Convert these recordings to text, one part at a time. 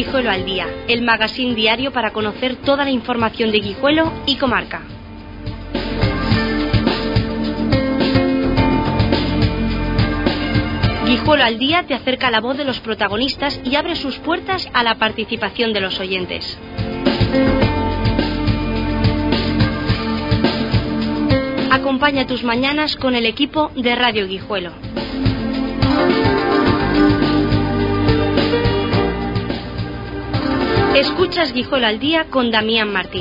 Guijuelo al Día, el magazín diario para conocer toda la información de Guijuelo y comarca. Guijuelo al Día te acerca la voz de los protagonistas y abre sus puertas a la participación de los oyentes. Acompaña tus mañanas con el equipo de Radio Guijuelo. Escuchas Guijuelo al Día con Damián Martín.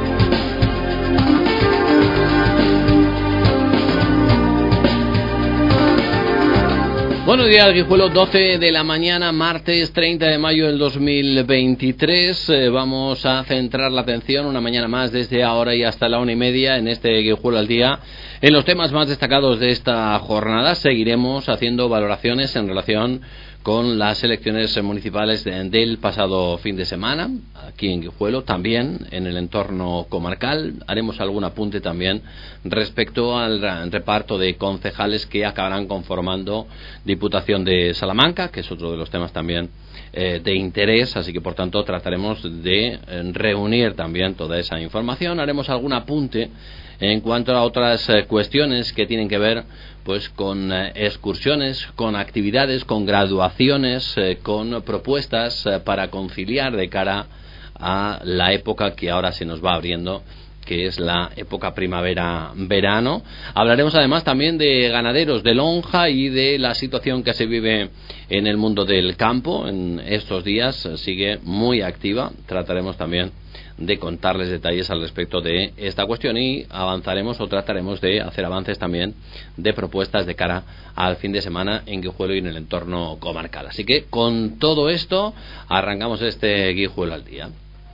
Buenos días, Guijuelo, 12 de la mañana, martes 30 de mayo del 2023. Vamos a centrar la atención una mañana más desde ahora y hasta la 1:30 en este Guijuelo al Día. En los temas más destacados de esta jornada seguiremos haciendo valoraciones en relación con las elecciones municipales del pasado fin de semana, aquí en Guijuelo, también en el entorno comarcal. Haremos algún apunte también respecto al reparto de concejales que acabarán conformando Diputación de Salamanca, que es otro de los temas también de interés, así que por tanto trataremos de reunir también toda esa información. Haremos algún apunte en cuanto a otras cuestiones que tienen que ver pues con excursiones, con actividades, con graduaciones, con propuestas para conciliar de cara a la época que ahora se nos va abriendo, que es la época primavera-verano. Hablaremos además también de ganaderos de lonja y de la situación que se vive en el mundo del campo en estos días. Sigue muy activa. Trataremos también de contarles detalles al respecto de esta cuestión y avanzaremos o trataremos de hacer avances también de propuestas de cara al fin de semana en Guijuelo y en el entorno comarcal. Así que con todo esto arrancamos este Guijuelo al Día.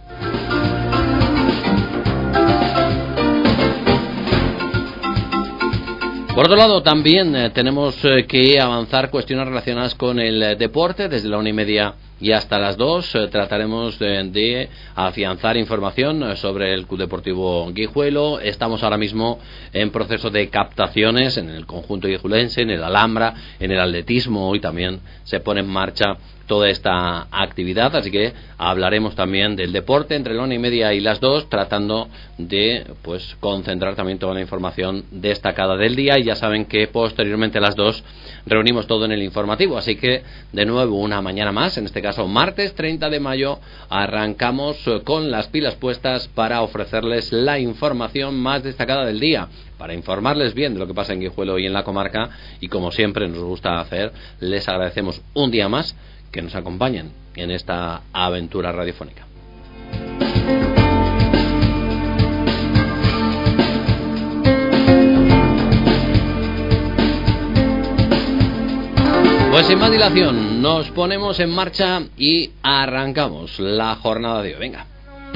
Por otro lado, también tenemos que avanzar cuestiones relacionadas con el deporte. Desde la 1:30 y hasta las 2 trataremos de afianzar información sobre el Club Deportivo Guijuelo. Estamos ahora mismo en proceso de captaciones en el conjunto guijuelense, en el Alhambra, en el atletismo. Hoy también se pone en marcha toda esta actividad, así que hablaremos también del deporte entre la 1:30 y las 2, tratando de pues concentrar también toda la información destacada del día. Y ya saben que posteriormente a las 2 reunimos todo en el informativo, así que de nuevo una mañana más, en este caso martes 30 de mayo, arrancamos con las pilas puestas para ofrecerles la información más destacada del día, para informarles bien de lo que pasa en Guijuelo y en la comarca. Y como siempre nos gusta hacer, les agradecemos un día más que nos acompañen en esta aventura radiofónica. Pues sin más dilación, nos ponemos en marcha y arrancamos la jornada de hoy. Venga.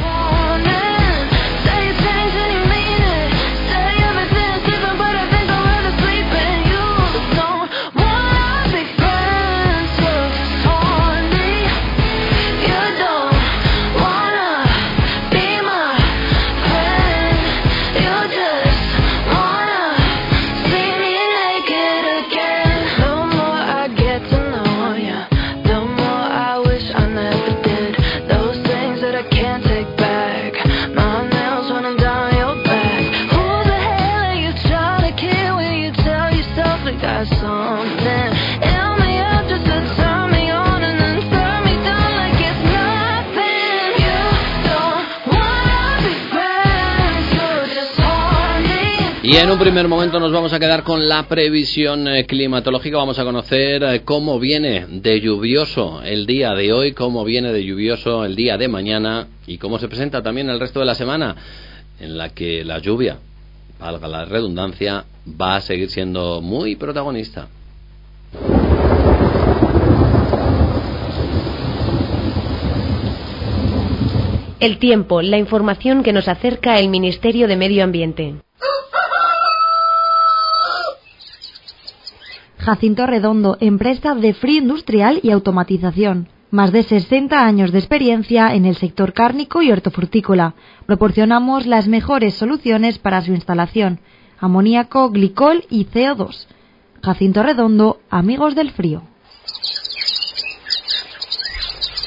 Y en un primer momento nos vamos a quedar con la previsión climatológica. Vamos a conocer cómo viene de lluvioso el día de hoy, cómo viene de lluvioso el día de mañana y cómo se presenta también el resto de la semana, en la que la lluvia, valga la redundancia, va a seguir siendo muy protagonista. El tiempo, la información que nos acerca el Ministerio de Medio Ambiente. Jacinto Redondo, empresa de frío industrial y automatización. Más de 60 años de experiencia en el sector cárnico y hortofrutícola. Proporcionamos las mejores soluciones para su instalación: amoníaco, glicol y CO2. Jacinto Redondo, amigos del frío.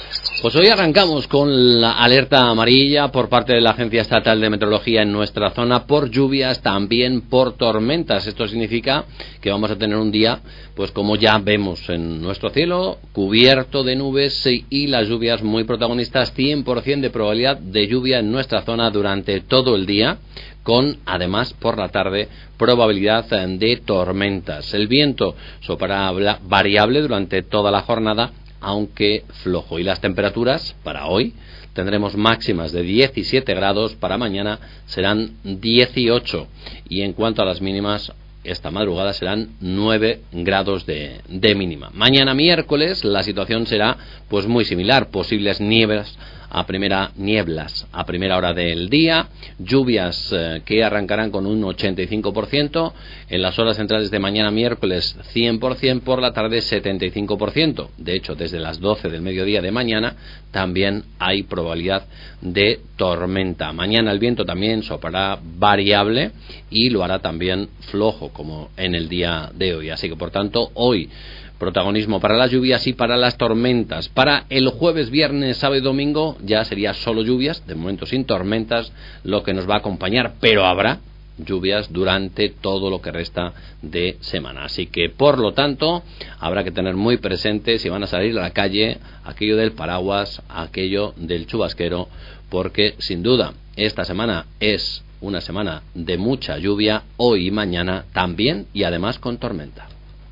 Pues hoy arrancamos con la alerta amarilla por parte de la Agencia Estatal de Meteorología en nuestra zona por lluvias, también por tormentas. Esto significa que vamos a tener un día, pues como ya vemos en nuestro cielo, cubierto de nubes y las lluvias muy protagonistas, 100% de probabilidad de lluvia en nuestra zona durante todo el día, con además por la tarde probabilidad de tormentas. El viento soplará variable durante toda la jornada, aunque flojo, y las temperaturas para hoy tendremos máximas de 17 grados, para mañana serán 18, y en cuanto a las mínimas, esta madrugada serán 9 grados de mínima. Mañana miércoles la situación será pues muy similar, posibles nieblas a primera hora del día, lluvias que arrancarán con un 85%, en las horas centrales de mañana miércoles 100%, por la tarde 75%. De hecho, desde las 12 del mediodía de mañana también hay probabilidad de tormenta. Mañana el viento también soplará variable y lo hará también flojo, como en el día de hoy. Así que, por tanto, hoy protagonismo para las lluvias y para las tormentas. Para el jueves, viernes, sábado y domingo ya sería solo lluvias, de momento sin tormentas, lo que nos va a acompañar, pero habrá lluvias durante todo lo que resta de semana. Así que, por lo tanto, habrá que tener muy presente, si van a salir a la calle, aquello del paraguas, aquello del chubasquero, porque sin duda esta semana es una semana de mucha lluvia, hoy y mañana también, y además con tormenta.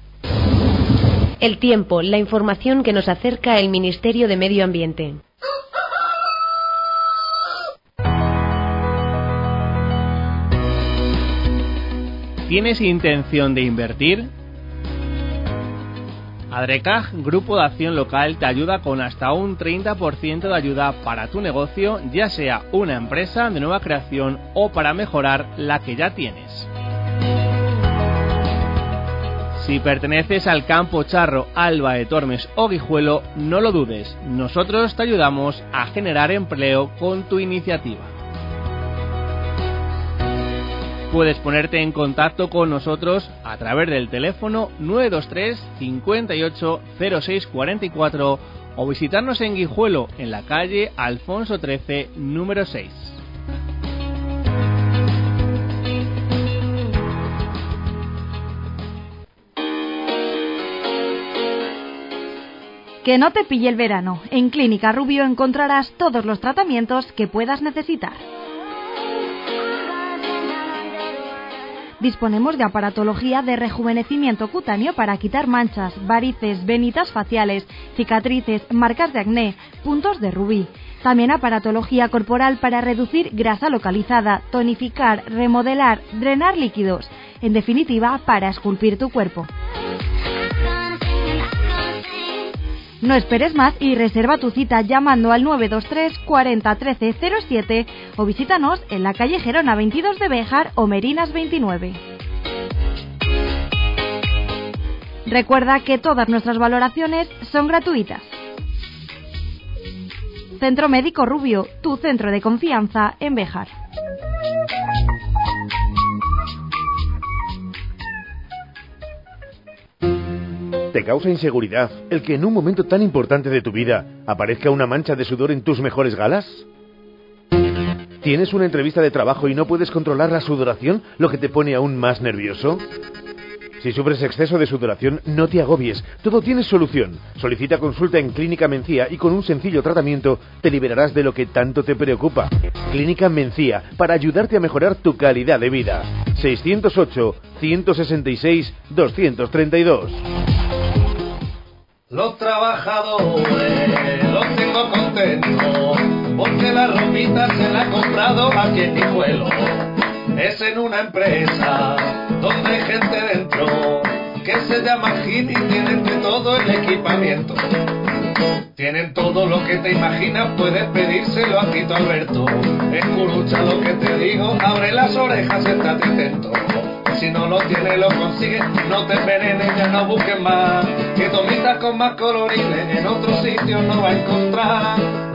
El tiempo, la información que nos acerca el Ministerio de Medio Ambiente. ¿Tienes intención de invertir? Adrecaj, Grupo de Acción Local, te ayuda con hasta un 30% de ayuda para tu negocio, ya sea una empresa de nueva creación o para mejorar la que ya tienes. Si perteneces al Campo Charro, Alba de Tormes o Guijuelo, no lo dudes, nosotros te ayudamos a generar empleo con tu iniciativa. Puedes ponerte en contacto con nosotros a través del teléfono 923 58 06 44 o visitarnos en Guijuelo, en la calle Alfonso XIII, número 6. Que no te pille el verano. En Clínica Rubio encontrarás todos los tratamientos que puedas necesitar. Disponemos de aparatología de rejuvenecimiento cutáneo para quitar manchas, varices, venitas faciales, cicatrices, marcas de acné, puntos de rubí. También aparatología corporal para reducir grasa localizada, tonificar, remodelar, drenar líquidos. En definitiva, para esculpir tu cuerpo. No esperes más y reserva tu cita llamando al 923 40 13 07 o visítanos en la calle Gerona 22 de Béjar o Merinas 29. Recuerda que todas nuestras valoraciones son gratuitas. Centro Médico Rubio, tu centro de confianza en Béjar. ¿Te causa inseguridad el que en un momento tan importante de tu vida aparezca una mancha de sudor en tus mejores galas? ¿Tienes una entrevista de trabajo y no puedes controlar la sudoración, lo que te pone aún más nervioso? Si sufres exceso de sudoración, no te agobies, todo tiene solución. Solicita consulta en Clínica Mencía y con un sencillo tratamiento te liberarás de lo que tanto te preocupa. Clínica Mencía, para ayudarte a mejorar tu calidad de vida. 608-166-232. Los trabajadores los tengo contentos porque la ropita se la ha comprado aquí en Guijuelo. Es en una empresa donde hay gente dentro que se llama Gini y tienen de todo el equipamiento. Tienen todo lo que te imaginas, puedes pedírselo a Tito Alberto. Escucha lo que te digo, abre las orejas, estate atento. Si no lo tienes, lo consigues, no te envenenes, ya no busques más. Que tomitas con más colorines en otro sitio no va a encontrar.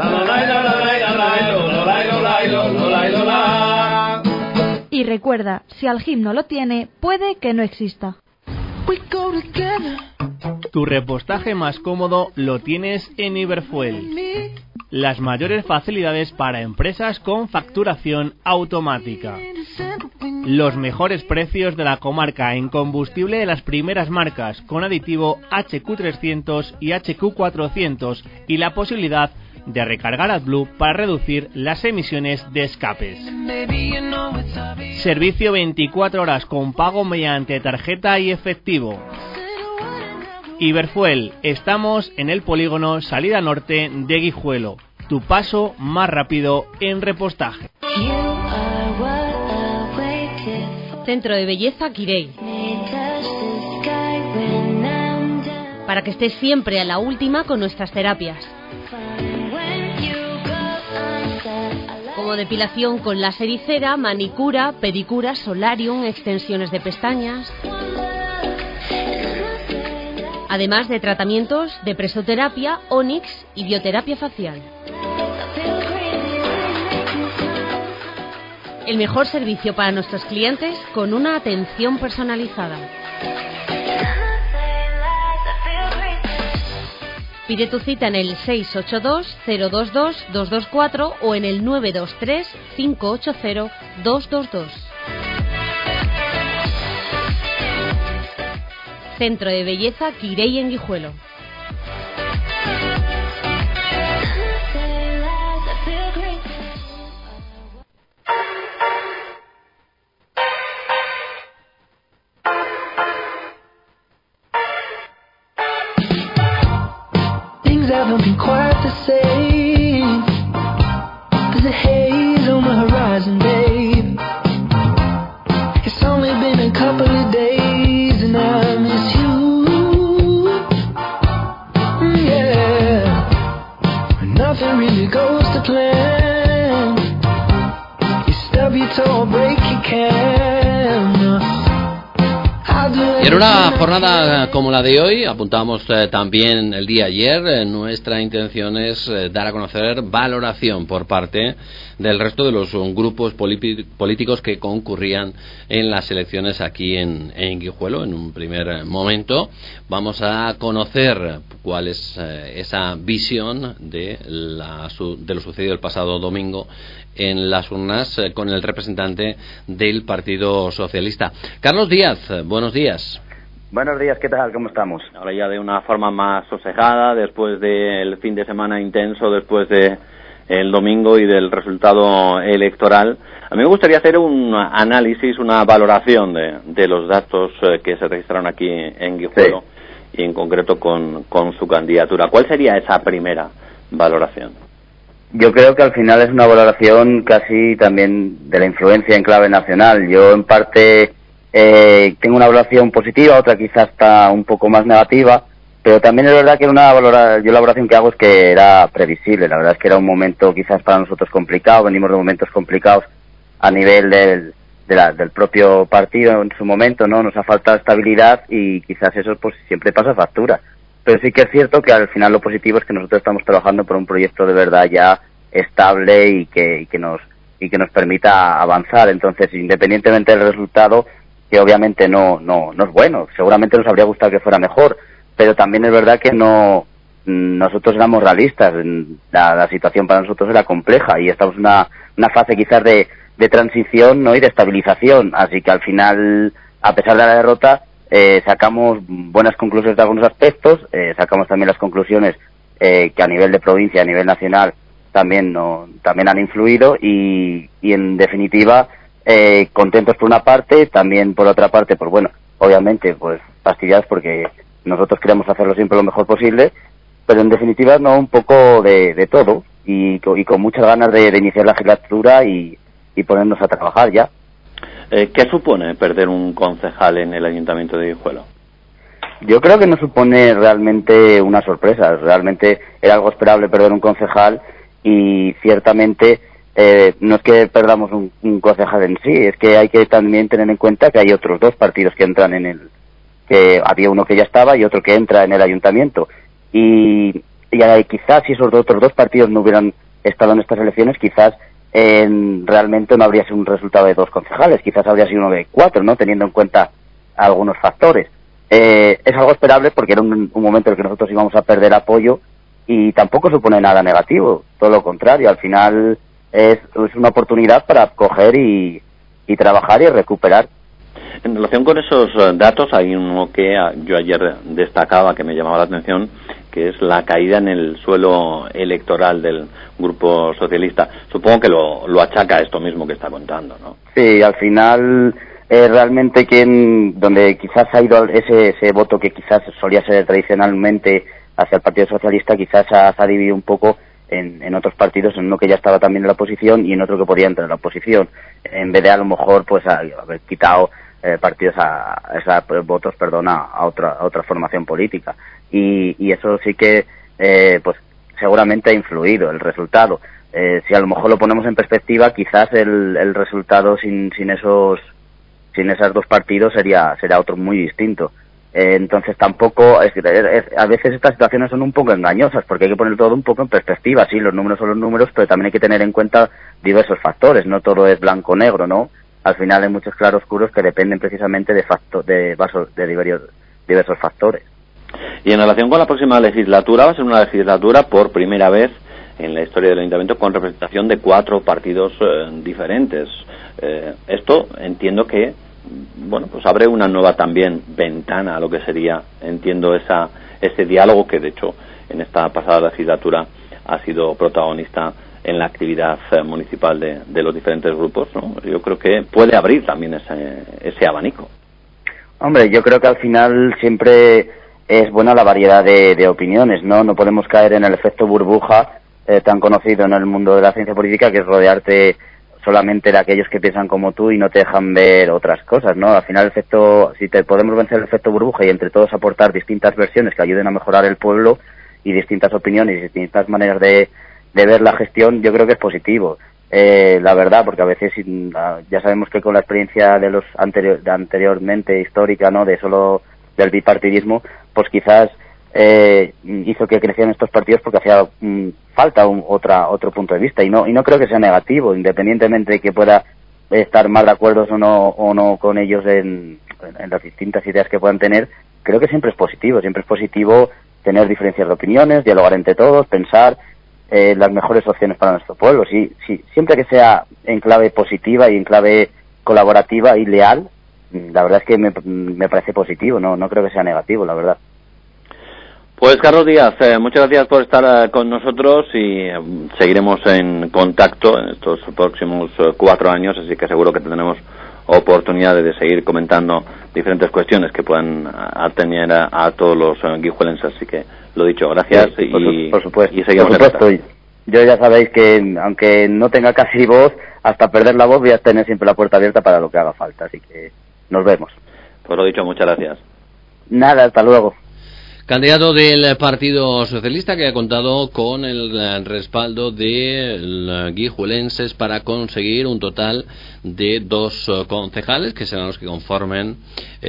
Y recuerda, si Algim no lo tiene, puede que no exista. We go together. Tu repostaje más cómodo lo tienes en Iberfuel. Las mayores facilidades para empresas con facturación automática. Los mejores precios de la comarca en combustible de las primeras marcas, con aditivo HQ300 y HQ400 y la posibilidad de recargar AdBlue para reducir las emisiones de escapes. Servicio 24 horas con pago mediante tarjeta y efectivo. Iberfuel, estamos en el polígono Salida Norte de Guijuelo. Tu paso más rápido en repostaje. Centro de Belleza Quirey. Para que estés siempre a la última con nuestras terapias. Como depilación con láser y cera, manicura, pedicura, solarium, extensiones de pestañas. Además de tratamientos de presoterapia, Onyx y bioterapia facial. El mejor servicio para nuestros clientes con una atención personalizada. Pide tu cita en el 682-022-224 o en el 923-580-222. Centro de Belleza Quirey en Guijuelo. Things haven't been quite the same. There's a haze on the horizon, babe. It's only been a couple of days and I miss you. Yeah. Nothing really goes to plan. You stub your toe or break your can. En una jornada como la de hoy, apuntábamos también el día ayer, nuestra intención es dar a conocer valoración por parte del resto de los grupos políticos que concurrían en las elecciones aquí en Guijuelo. En un primer momento vamos a conocer cuál es esa visión de lo sucedido el pasado domingo en las urnas con el representante del Partido Socialista. Carlos Díaz, buenos días. Buenos días, ¿qué tal? ¿Cómo estamos? Ahora ya de una forma más sosegada, después del fin de semana intenso, después de el domingo y del resultado electoral. A mí me gustaría hacer un análisis, una valoración de los datos que se registraron aquí en Guijuelo, sí, y en concreto con su candidatura. ¿Cuál sería esa primera valoración? Yo creo que al final es una valoración casi también de la influencia en clave nacional. Yo en parte tengo una valoración positiva, otra quizás está un poco más negativa, pero también es verdad que yo la valoración que hago es que era previsible. La verdad es que era un momento quizás para nosotros complicado, venimos de momentos complicados a nivel del propio partido en su momento, ¿no? Nos ha faltado estabilidad y quizás eso pues siempre pasa factura. Pero sí que es cierto que al final lo positivo es que nosotros estamos trabajando por un proyecto de verdad ya estable y que nos permita avanzar. Entonces, independientemente del resultado, que obviamente no es bueno, seguramente nos habría gustado que fuera mejor, pero también es verdad que nosotros éramos realistas, la situación para nosotros era compleja y estamos en una fase quizás de transición, ¿no? Y de estabilización, así que al final, a pesar de la derrota, sacamos buenas conclusiones de algunos aspectos, sacamos también las conclusiones que a nivel de provincia, a nivel nacional también han influido y en definitiva contentos por una parte, también por otra parte, pues bueno, obviamente pues fastidiados porque nosotros queremos hacerlo siempre lo mejor posible, pero en definitiva no, un poco de todo y con muchas ganas de iniciar la legislatura y ponernos a trabajar ya. ¿Qué supone perder un concejal en el Ayuntamiento de Guijuelo? Yo creo que no supone realmente una sorpresa. Realmente era algo esperable perder un concejal y ciertamente no es que perdamos un concejal en sí, es que hay que también tener en cuenta que hay otros dos partidos que entran que había uno que ya estaba y otro que entra en el Ayuntamiento. Y quizás si esos otros dos partidos no hubieran estado en estas elecciones, quizás realmente no habría sido un resultado de 2 concejales, quizás habría sido uno de 4, ¿no? Teniendo en cuenta algunos factores. Es algo esperable porque era un momento en el que nosotros íbamos a perder apoyo y tampoco supone nada negativo, todo lo contrario, al final es una oportunidad para coger y trabajar y recuperar. En relación con esos datos, hay uno que yo ayer destacaba, que me llamaba la atención, que es la caída en el suelo electoral del Grupo Socialista. Supongo que lo achaca a esto mismo que está contando, ¿no? Sí, al final realmente donde quizás ha ido ese voto que quizás solía ser tradicionalmente hacia el Partido Socialista, quizás se ha dividido un poco en otros partidos, en uno que ya estaba también en la oposición y en otro que podía entrar en la oposición, en vez de a lo mejor pues haber quitado votos a otra formación política, y eso sí que pues seguramente ha influido el resultado. Si a lo mejor lo ponemos en perspectiva, quizás el resultado sin esos dos partidos sería otro muy distinto. Entonces tampoco a veces estas situaciones son un poco engañosas porque hay que poner todo un poco en perspectiva. Sí, los números son los números, pero también hay que tener en cuenta diversos factores. No todo es blanco-negro, ¿no? Al final hay muchos claroscuros que dependen precisamente de diversos factores. Y en relación con la próxima legislatura, va a ser una legislatura por primera vez en la historia del Ayuntamiento con representación de 4 partidos diferentes. Esto entiendo que pues abre una nueva también ventana a lo que sería, entiendo, ese diálogo que de hecho en esta pasada legislatura ha sido protagonista en la actividad municipal de los diferentes grupos, ¿no? Yo creo que puede abrir también ese abanico. Hombre, yo creo que al final siempre es buena la variedad de opiniones, ¿no? No podemos caer en el efecto burbuja tan conocido en el mundo de la ciencia política, que es rodearte solamente de aquellos que piensan como tú y no te dejan ver otras cosas, ¿no? Al final si te podemos vencer el efecto burbuja y entre todos aportar distintas versiones que ayuden a mejorar el pueblo y distintas opiniones y distintas maneras de ver la gestión, yo creo que es positivo. La verdad, porque a veces ya sabemos que con la experiencia de los anteriormente histórica, ¿no? Del bipartidismo, pues quizás hizo que crecieran estos partidos porque hacía falta otro punto de vista y no creo que sea negativo, independientemente de que pueda estar mal de acuerdo o no con ellos en las distintas ideas que puedan tener. Creo que siempre es positivo tener diferencias de opiniones, dialogar entre todos, pensar las mejores opciones para nuestro pueblo. Sí, siempre que sea en clave positiva y en clave colaborativa y leal, la verdad es que me parece positivo, no creo que sea negativo, la verdad. Pues Carlos Díaz, muchas gracias por estar con nosotros y seguiremos en contacto en estos próximos 4 años, así que seguro que tendremos oportunidades de seguir comentando diferentes cuestiones que puedan atañer a todos los guijuelenses, así que lo dicho, gracias. Sí, por supuesto, y seguimos. Por supuesto. Yo ya sabéis que aunque no tenga casi voz, hasta perder la voz voy a tener siempre la puerta abierta para lo que haga falta, así que nos vemos. Pues lo dicho, muchas gracias. Nada, hasta luego. Candidato del Partido Socialista que ha contado con el respaldo de guijuelenses para conseguir un total de 2 concejales que serán los que conformen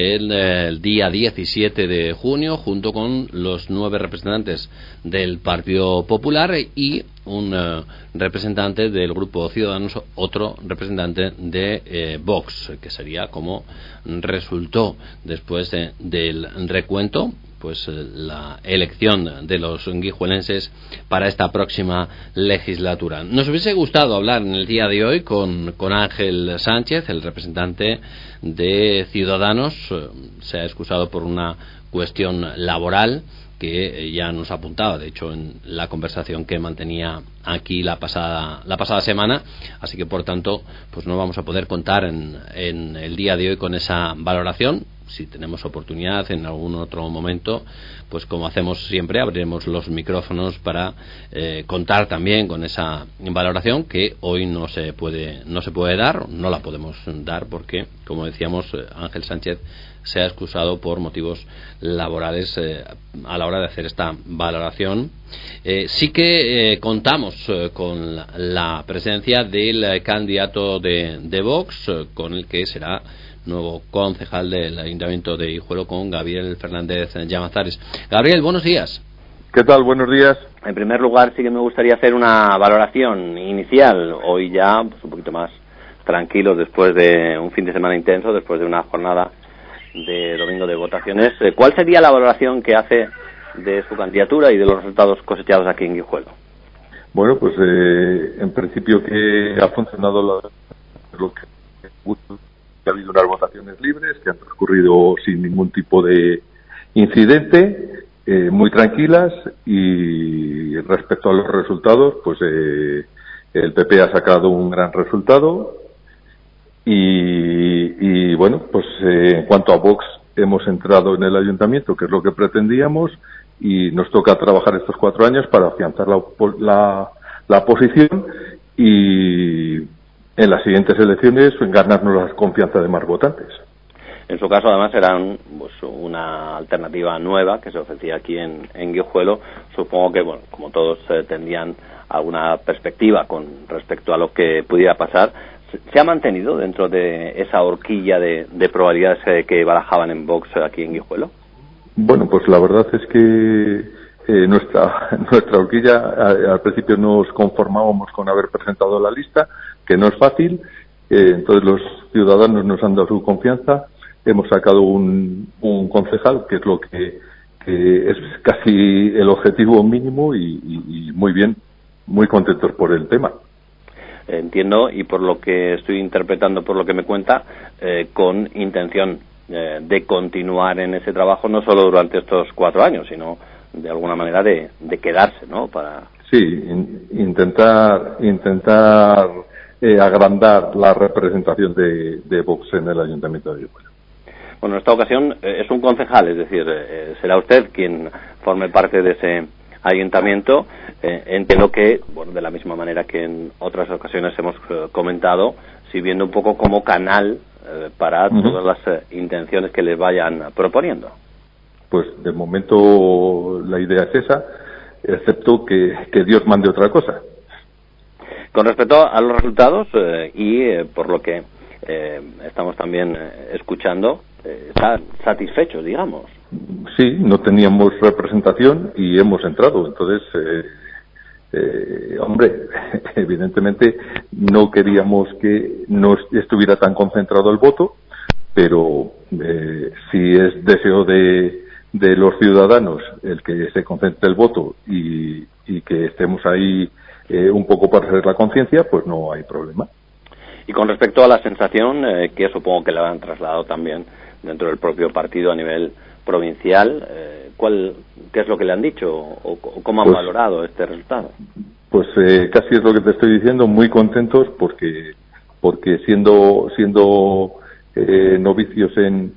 el día 17 de junio junto con los 9 representantes del Partido Popular y un representante del Grupo Ciudadanos, otro representante de Vox, que sería como resultó después del recuento pues la elección de los guijuelenses para esta próxima legislatura. Nos hubiese gustado hablar en el día de hoy con Ángel Sánchez, el representante de Ciudadanos. Se ha excusado por una cuestión laboral que ya nos apuntaba, de hecho, en la conversación que mantenía aquí la pasada semana, así que por tanto pues no vamos a poder contar en el día de hoy con esa valoración. Si tenemos oportunidad en algún otro momento, pues como hacemos siempre, abriremos los micrófonos para contar también con esa valoración que hoy no se puede dar, no la podemos dar porque, como decíamos, Ángel Sánchez se ha excusado por motivos laborales a la hora de hacer esta valoración. Sí que contamos con la presencia del candidato de Vox, con el que será nuevo concejal del Ayuntamiento de Guijuelo, con Gabriel Fernández Llamazares. Gabriel, buenos días. ¿Qué tal? Buenos días. En primer lugar, sí que me gustaría hacer una valoración inicial. Hoy ya pues, un poquito más tranquilos después de un fin de semana intenso, después de una jornada de domingo de votaciones. ¿Cuál sería la valoración que hace de su candidatura y de los resultados cosechados aquí en Guijuelo? Bueno, pues en principio que ha funcionado lo que ha habido unas votaciones libres que han transcurrido sin ningún tipo de incidente, muy tranquilas, y respecto a los resultados, pues el PP ha sacado un gran resultado y bueno, pues en cuanto a Vox, hemos entrado en el ayuntamiento, que es lo que pretendíamos, y nos toca trabajar estos 4 años para afianzar la posición y en las siguientes elecciones ganarnos la confianza de más votantes. En su caso, además, era una alternativa nueva que se ofrecía aquí en Guijuelo. Supongo que, bueno, como todos tendrían alguna perspectiva con respecto a lo que pudiera pasar. ¿Se ha mantenido dentro de esa horquilla de probabilidades que barajaban en Vox aquí en Guijuelo? Bueno, pues la verdad es que nuestra horquilla, al principio nos conformábamos con haber presentado la lista, que no es fácil, entonces los ciudadanos nos han dado su confianza, hemos sacado un concejal, que es lo que es casi el objetivo mínimo, y muy bien, muy contentos por el tema. Entiendo, y por lo que estoy interpretando, por lo que me cuenta, con intención de continuar en ese trabajo, no solo durante estos 4 años, sino de alguna manera de quedarse, ¿no? Sí, intentar agrandar la representación de Vox en el Ayuntamiento de Guijuelo. Bueno, en esta ocasión es un concejal, es decir, será usted quien forme parte de ese ayuntamiento. Entiendo que, bueno, de la misma manera que en otras ocasiones hemos comentado, sirviendo un poco como canal para todas las intenciones que les vayan proponiendo. Pues de momento la idea es esa, excepto que Dios mande otra cosa. Con respecto a los resultados y por lo que estamos también escuchando, ¿están satisfechos, digamos? Sí, no teníamos representación y hemos entrado, entonces hombre, evidentemente no queríamos que no estuviera tan concentrado el voto, pero si es deseo de los ciudadanos el que se concentre el voto y que estemos ahí un poco para hacer la conciencia, pues no hay problema. Y con respecto a la sensación, que supongo que le han trasladado también dentro del propio partido a nivel provincial, ¿qué es lo que le han dicho o cómo han valorado este resultado? Pues casi es lo que te estoy diciendo, muy contentos porque siendo novicios en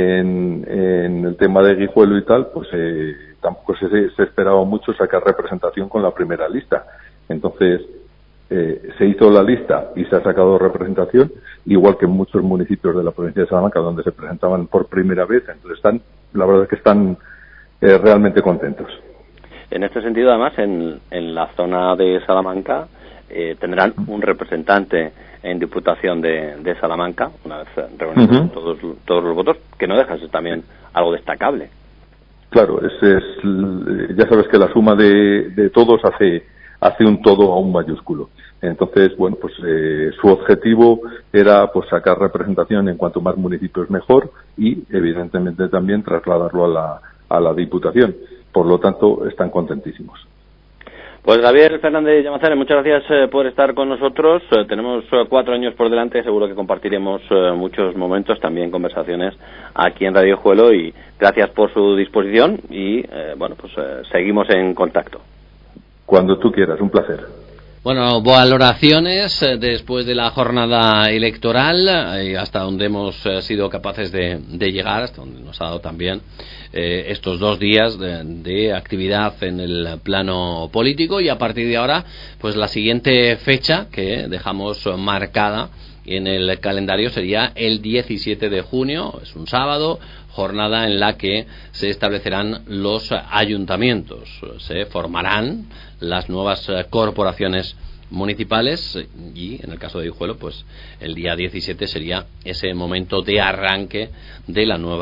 el tema de Guijuelo y tal, pues tampoco se esperaba mucho sacar representación con la primera lista. Entonces se hizo la lista y se ha sacado representación, igual que en muchos municipios de la provincia de Salamanca donde se presentaban por primera vez. Entonces la verdad es que están realmente contentos. En este sentido, además, en la zona de Salamanca tendrán un representante en Diputación de Salamanca, una vez reunidos todos los votos, que no deja de ser también algo destacable. Claro, ya sabes que la suma de todos hace un todo a un mayúsculo. Entonces, bueno, pues su objetivo era pues sacar representación en cuanto más municipios mejor y, evidentemente, también trasladarlo a la Diputación. Por lo tanto, están contentísimos. Pues Javier Fernández Llamazares, muchas gracias por estar con nosotros. Tenemos 4 años por delante, seguro que compartiremos muchos momentos, también conversaciones aquí en Radio Guijuelo, y gracias por su disposición y bueno, pues seguimos en contacto. Cuando tú quieras, un placer. Bueno, valoraciones después de la jornada electoral, hasta donde hemos sido capaces de llegar, hasta donde nos ha dado también estos 2 días de actividad en el plano político, y a partir de ahora, pues la siguiente fecha que dejamos marcada en el calendario sería el 17 de junio, es un sábado, jornada en la que se establecerán los ayuntamientos, se formarán las nuevas corporaciones municipales, y en el caso de Guijuelo, pues el día 17 sería ese momento de arranque de la nueva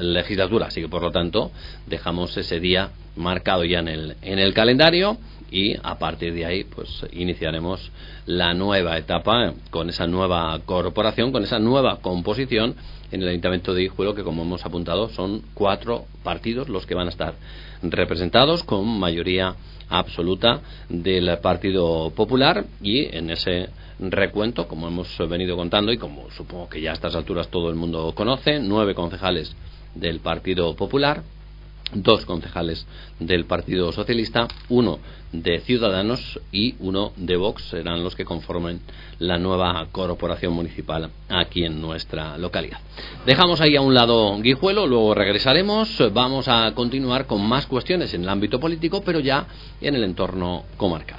legislatura. Así que, por lo tanto, dejamos ese día marcado ya en el calendario, y a partir de ahí pues iniciaremos la nueva etapa con esa nueva corporación, con esa nueva composición en el Ayuntamiento de Guijuelo, que, como hemos apuntado, son 4 partidos los que van a estar representados, con mayoría absoluta del Partido Popular, y en ese recuento, como hemos venido contando y como supongo que ya a estas alturas todo el mundo conoce, 9 concejales del Partido Popular, 2 concejales del Partido Socialista, 1 de Ciudadanos y 1 de Vox serán los que conformen la nueva corporación municipal aquí en nuestra localidad. Dejamos ahí a un lado Guijuelo, luego regresaremos. Vamos a continuar con más cuestiones en el ámbito político, pero ya en el entorno comarcal.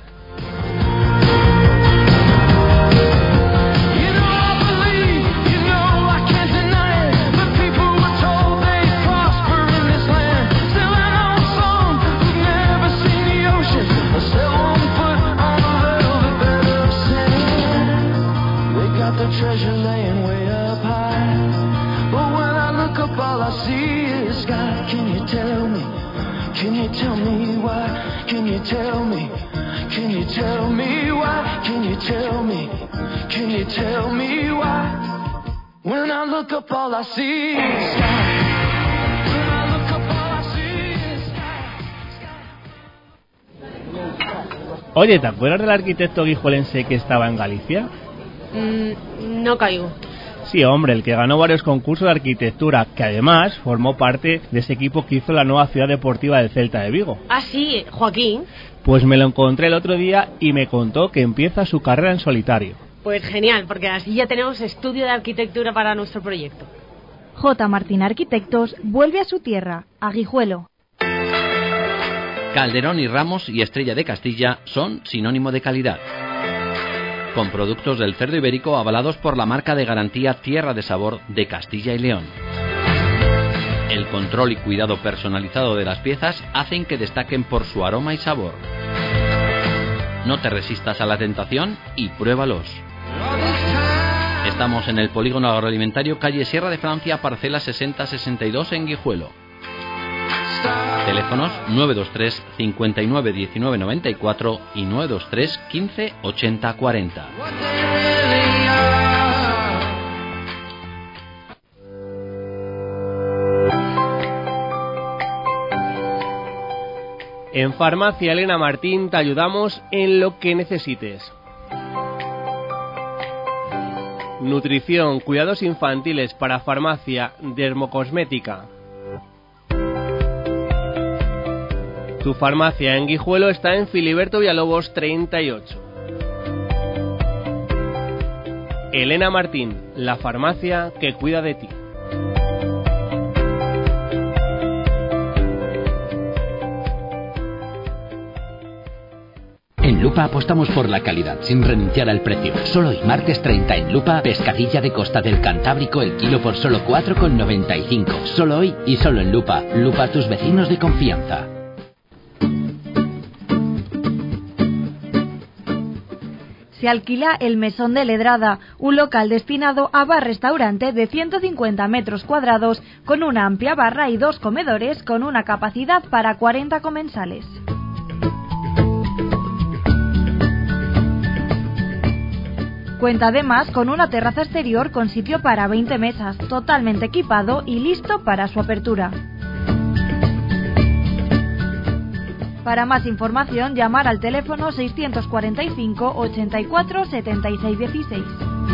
Treasure laying way up high, but when I look up all I see is sky. Can you tell me? Can you tell me why? Can you tell me? Can you tell me why? Can you tell me? Can you tell me why? When I look up all I see is sky. When I look up all I see is sky. Oye, ¿te acuerdas del arquitecto guijuelense que estaba en Galicia? No caigo. Sí, hombre, el que ganó varios concursos de arquitectura, que además formó parte de ese equipo que hizo la nueva ciudad deportiva del Celta de Vigo. Ah, sí, Joaquín. Pues me lo encontré el otro día y me contó que empieza su carrera en solitario. Pues genial, porque así ya tenemos estudio de arquitectura para nuestro proyecto. J. Martín Arquitectos vuelve a su tierra, a Guijuelo. Calderón y Ramos y Estrella de Castilla son sinónimo de calidad, con productos del cerdo ibérico avalados por la marca de garantía Tierra de Sabor de Castilla y León. El control y cuidado personalizado de las piezas hacen que destaquen por su aroma y sabor. No te resistas a la tentación y pruébalos. Estamos en el Polígono Agroalimentario, calle Sierra de Francia, parcela 6062 en Guijuelo. Teléfonos 923 59 19 94 y 923 15 80 40. En Farmacia Elena Martín te ayudamos en lo que necesites. Nutrición, cuidados infantiles para farmacia, dermocosmética. Tu farmacia en Guijuelo está en Filiberto Villalobos 38. Elena Martín, la farmacia que cuida de ti. En Lupa apostamos por la calidad sin renunciar al precio. Solo hoy, martes 30, en Lupa, pescadilla de Costa del Cantábrico, el kilo por solo 4,95. Solo hoy y solo en Lupa. Lupa, tus vecinos de confianza. Se alquila el Mesón de Ledrada, un local destinado a bar-restaurante de 150 metros cuadrados, con una amplia barra y 2 comedores con una capacidad para 40 comensales. Cuenta además con una terraza exterior con sitio para 20 mesas, totalmente equipado y listo para su apertura. Para más información, llamar al teléfono 645 84 76 16.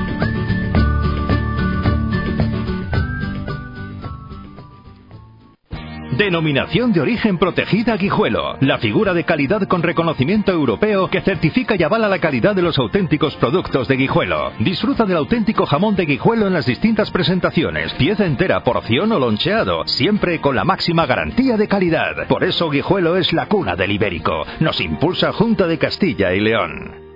Denominación de origen protegida Guijuelo. La figura de calidad con reconocimiento europeo que certifica y avala la calidad de los auténticos productos de Guijuelo. Disfruta del auténtico jamón de Guijuelo en las distintas presentaciones. Pieza entera, porción o loncheado. Siempre con la máxima garantía de calidad. Por eso Guijuelo es la cuna del ibérico. Nos impulsa Junta de Castilla y León.